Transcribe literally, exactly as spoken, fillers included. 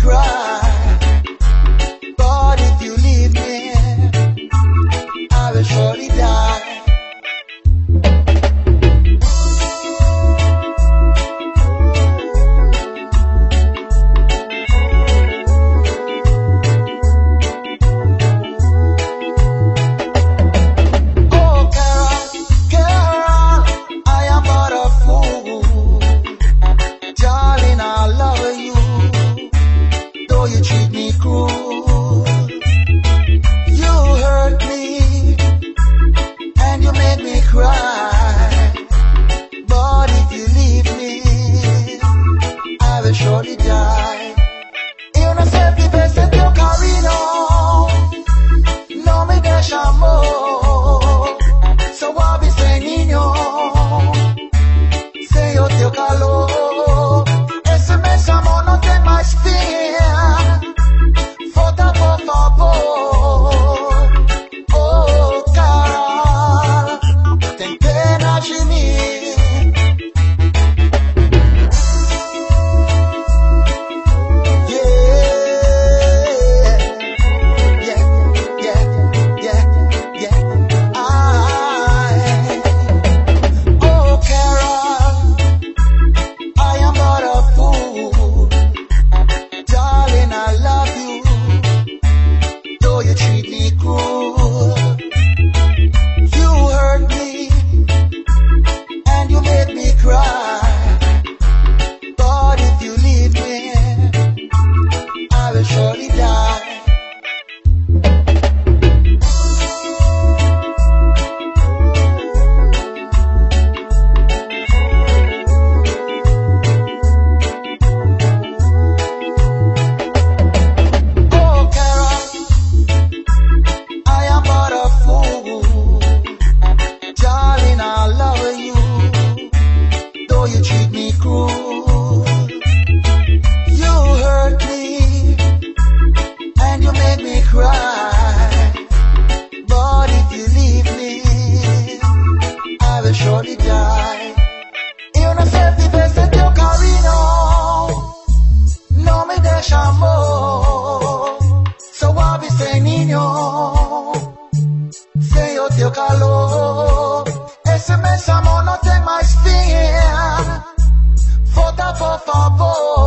cry. But if you leave me, I will surely die. You treat me cruel. You hurt me and you make me cry. But if you leave me, I will surely die. Io non senti questo tuo carino, non mi deixa amor. So I'll be saying niño, sei o teu calor. Esse mês amor não tem mais fim. Oh, cara, tem pena de mim. Yeah, yeah, yeah, yeah, yeah. I, oh, Carol, I am but a fool. Darling, I love you. You treat me cruel. You hurt me and you make me cry. But if you leave me, I will surely die. You treat me cruel. You hurt me and you make me cry. But if you leave me, I will surely die. Io non senti questo tuo carino, non mi deixa amor. So I'll be saying niño, sei o teu calor. Esse mês amor não tem mais fim. Volta por favor.